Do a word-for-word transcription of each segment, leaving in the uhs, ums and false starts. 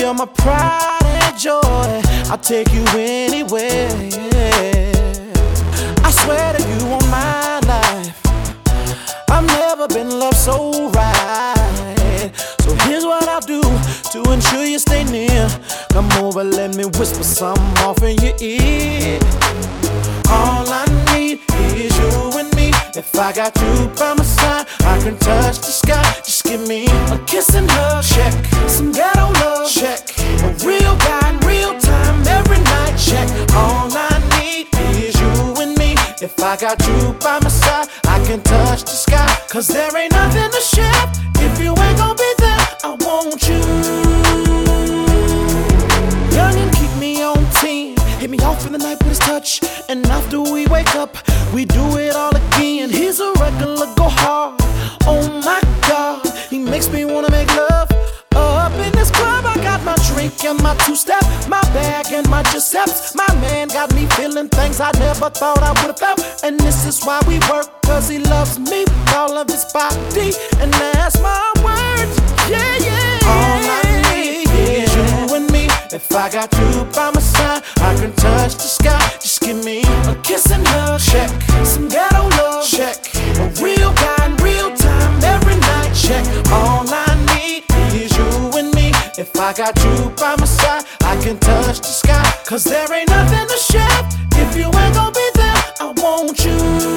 You're my pride and joy, I'll take you anywhere, yeah. I swear to you on my life, I've never been loved so right. So here's what I'll do to ensure you stay near. Come over, let me whisper something off in your ear. All I need is you and me. If I got you by my side, I can touch the sky. Just give me a kiss and hug, check. Some ghetto love, check. A real guy in real time, every night, check. All I need is you and me. If I got you by my side, I can touch the sky. Cause there ain't nothing to share. If you ain't gon' be there, I want you. Youngin', keep me on ten. Hit me off in the night with his touch, and after we wake up, we do it all again. He's a regular, go hard. Oh my God, he makes me wanna make love. Up in this club, I got my drink and my two-step, my bag and my Giuseppe's. My man got me feeling things I never thought I would've felt. And this is why we work, cause he loves me with all of his body. And that's my words, yeah, yeah. All I need is you and me. If I got you by my side, I can touch the sky. Just give me a kiss and hug, check. Some ghetto love, check. A real guy in real time, every night, check. All I need is you and me. If I got you by my side, I can touch the sky. Cause there ain't nothing to share. If you ain't gon' be there, I want you.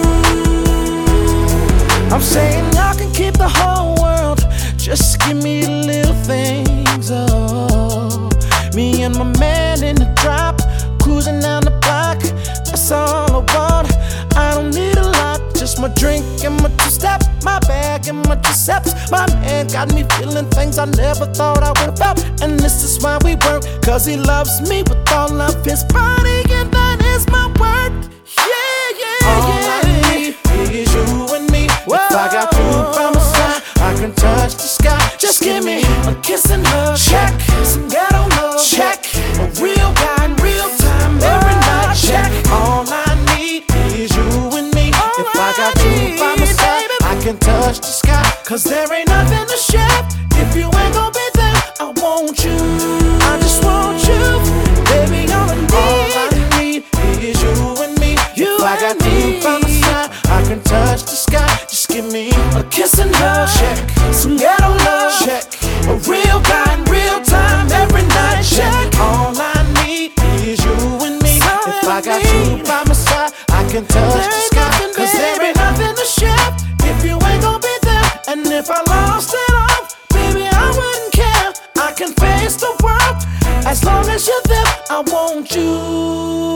I'm saying y'all can keep the whole world, just give me the little things, oh. Me and my man in the drop, cruising down the block. That's all I want, I don't need a lot. Just my drink and my two-step, my bag and my Giuseppe's. My man got me feeling things I never thought I would've felt. And this is why we work, cause he loves me with all of his body. And that is my word, yeah, yeah, all yeah. All I need is you and me. Whoa. If I got you by my side, I can touch the sky. Just give me a kiss and hug, check. Some ghetto love, check. A real guy in real time, every night, check. All I need is you and me. All if I got you by my side, I can touch the sky. Cause there ain't nothing to share. If you ain't gon' be there, I want you. I just want you, baby, all I need. All I need is you and me. You if I got you by my side, I can touch the sky. Just give me a kiss and hug, check. Some ghetto love, check. A real guy in real time, every night, check. All I need is you and me. If I got you by my side, I can touch the sky. Cause there ain't nothing to share. If you ain't gon' be there, and if I lost it all, baby, I wouldn't care. I can face the world, as long as you're there, I want you.